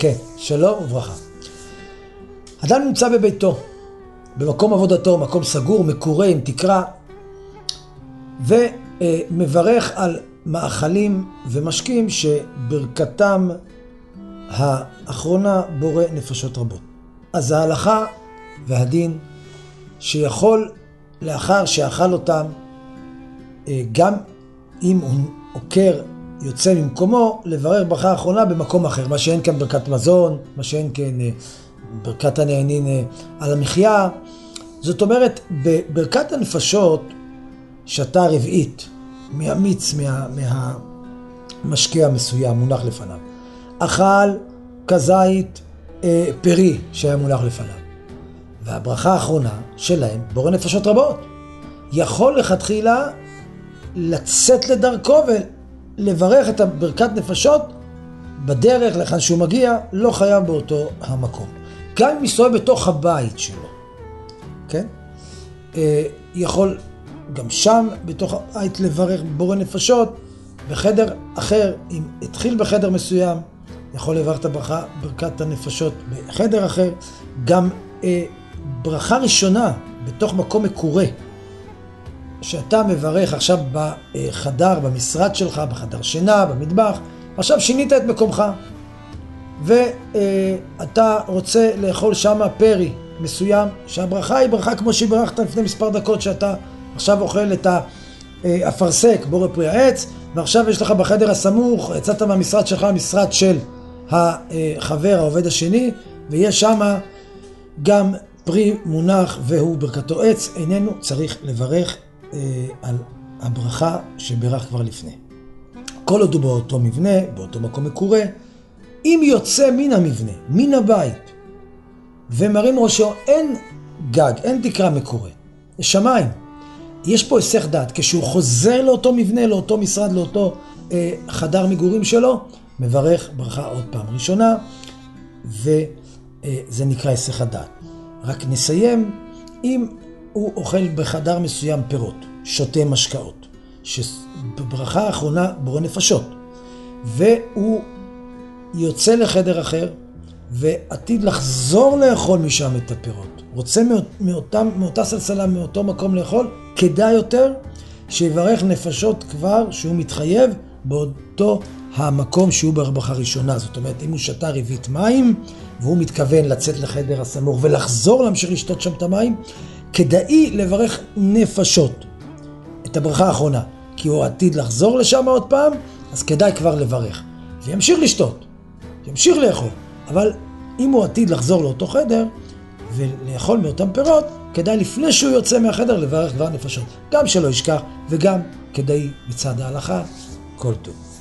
כן, שלום וברכה. אדם נמצא בביתו, במקום עבודתו, מקום סגור, מקורה עם תקרה, ומברך על מאכלים ומשקים שברכתם האחרונה בורא נפשות רבות. אז ההלכה והדין שיכול לאחר שאכל אותם, גם אם הוא עוקר יוצא ממקומו, לברך ברכה האחרונה במקום אחר, מה שאין כאן ברכת מזון, מה שאין כאן ברכת הנהנין על המחיה. זאת אומרת, בברכת הנפשות שתה רבעית מהמיץ, מהמשקה המסוים מונח לפניו, אכל כזית פרי שהיה מונח לפניו, והברכה האחרונה שלהם בורא נפשות רבות, יכול לכתחילה לצאת לדרכו ולברך את ברכת נפשות בדרך לכאן שהוא מגיע, לא חייב באותו המקום. גם אם מסתובב בתוך הבית שלו, כן? יכול גם שם בתוך הבית לברך בורא נפשות. בחדר אחר, אם התחיל בחדר מסוים, יכול לברך את הברכה, ברכת הנפשות בחדר אחר. גם ברכה ראשונה בתוך מקום מקורה, שאתה מברך עכשיו בחדר, במשרד שלך, בחדר שינה, במטבח, עכשיו שינית את מקומך, ואתה רוצה לאכול שם פרי מסוים, שהברכה היא ברכה כמו שברכת לפני מספר דקות, שאתה עכשיו אוכל את האפרסק, בורא פרי העץ, ועכשיו יש לך בחדר הסמוך, יצאת מהמשרד שלך למשרד של החבר, העובד השני, ויש שם גם פרי מונח והוא ברכתו עץ. איננו צריך לברך על הברכה שברך כבר לפני. כל עוד הוא באותו מבנה, באותו מקום מקורה. אם יוצא מן המבנה, מן הבית, ומרים ראשו, אין גג, אין תקרה מקורה, יש שמיים. יש פה היסח דעת, כשהוא חוזר לאותו מבנה, לאותו משרד, לאותו חדר מגורים שלו, מברך ברכה עוד פעם ראשונה, וזה נקרא היסח הדעת. רק נסיים, אם הוא אוכל בחדר מסוים פירות, שותה משקאות, שבברכה האחרונה בורא נפשות, והוא יוצא לחדר אחר, ועתיד לחזור לאכול משם את הפירות, רוצה מאותה סלסלה, מאותו מקום לאכול, כדאי יותר שיברך נפשות כבר שהוא מתחייב באותו המקום שהוא ברכה ראשונה. זאת אומרת, אם הוא שתה רבעית מים, והוא מתכוון לצאת לחדר הסמוך ולחזור להמשיך לשתות שם את המים, כדאי לברך נפשות את הברכה האחרונה, כי הוא עתיד לחזור לשם עוד פעם, אז כדאי כבר לברך. וימשיך לשתות, ימשיך לאכול, אבל אם הוא עתיד לחזור לאותו חדר ולאכול מאותם פירות, כדאי לפני שהוא יוצא מהחדר לברך כבר נפשות. גם שלא ישכח, וגם כדאי מצד ההלכה. כל טוב.